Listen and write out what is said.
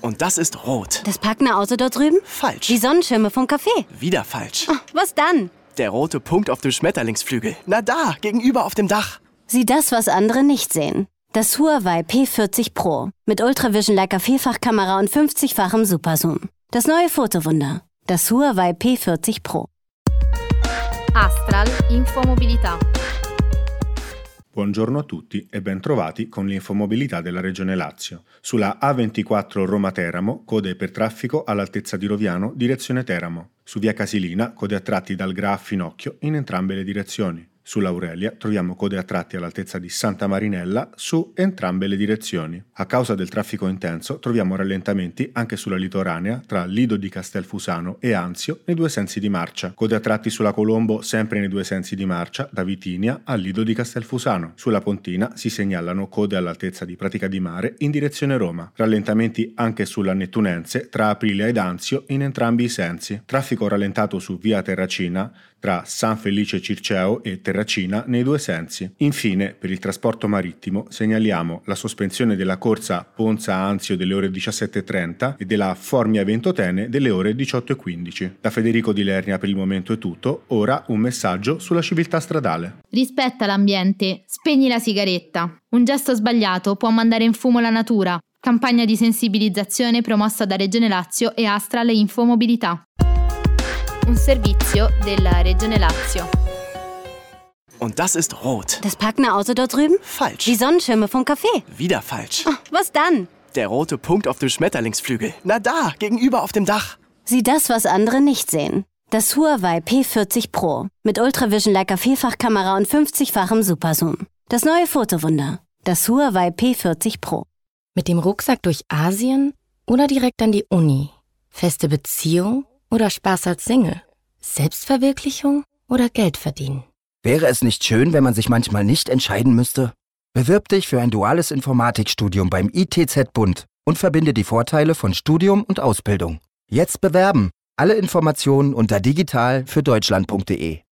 Und das ist rot. Das packende Auto dort drüben? Falsch. Die Sonnenschirme vom Café? Wieder falsch. Oh, was dann? Der rote Punkt auf dem Schmetterlingsflügel. Na da, gegenüber auf dem Dach. Sieh das, was andere nicht sehen. Das Huawei P40 Pro. Mit Ultravision Leica Vielfachkamera und 50-fachem Superzoom. Das neue Fotowunder. Das Huawei P40 Pro. Astral Infomobilità. Buongiorno a tutti e ben trovati con l'infomobilità della Regione Lazio. Sulla A24 Roma-Teramo, code per traffico all'altezza di Roviano, direzione Teramo. Su via Casilina, code a tratti dal Gra a Finocchio in entrambe le direzioni. Sull'Aurelia troviamo code a tratti all'altezza di Santa Marinella su entrambe le direzioni. A causa del traffico intenso troviamo rallentamenti anche sulla litoranea tra Lido di Castelfusano e Anzio nei due sensi di marcia. Code a tratti sulla Colombo sempre nei due sensi di marcia da Vitinia a Lido di Castelfusano. Sulla Pontina si segnalano code all'altezza di Pratica di Mare in direzione Roma. Rallentamenti anche sulla Nettunense tra Aprilia ed Anzio in entrambi i sensi. Traffico rallentato su via Terracina tra San Felice Circeo e Terracina nei due sensi. Infine, per il trasporto marittimo, segnaliamo la sospensione della corsa Ponza-Anzio delle ore 17.30 e della Formia-Ventotene delle ore 18.15. Da Federico Di Lernia per il momento è tutto, ora un messaggio sulla civiltà stradale. Rispetta l'ambiente, spegni la sigaretta. Un gesto sbagliato può mandare in fumo la natura. Campagna di sensibilizzazione promossa da Regione Lazio e Astral Infomobilità. Un servizio della Regione Lazio. Und das ist rot. Das packende Auto dort drüben? Falsch. Die Sonnenschirme vom Café? Wieder falsch. Oh, was dann? Der rote Punkt auf dem Schmetterlingsflügel. Na da, gegenüber auf dem Dach. Sieh das, was andere nicht sehen. Das Huawei P40 Pro. Mit Ultravision Leica Vielfachkamera und 50-fachem Superzoom. Das neue Fotowunder. Das Huawei P40 Pro. Mit dem Rucksack durch Asien oder direkt an die Uni? Feste Beziehung oder Spaß als Single? Selbstverwirklichung oder Geld verdienen? Wäre es nicht schön, wenn man sich manchmal nicht entscheiden müsste? Bewirb dich für ein duales Informatikstudium beim ITZ Bund und verbinde die Vorteile von Studium und Ausbildung. Jetzt bewerben! Alle Informationen unter digital-für-deutschland.de.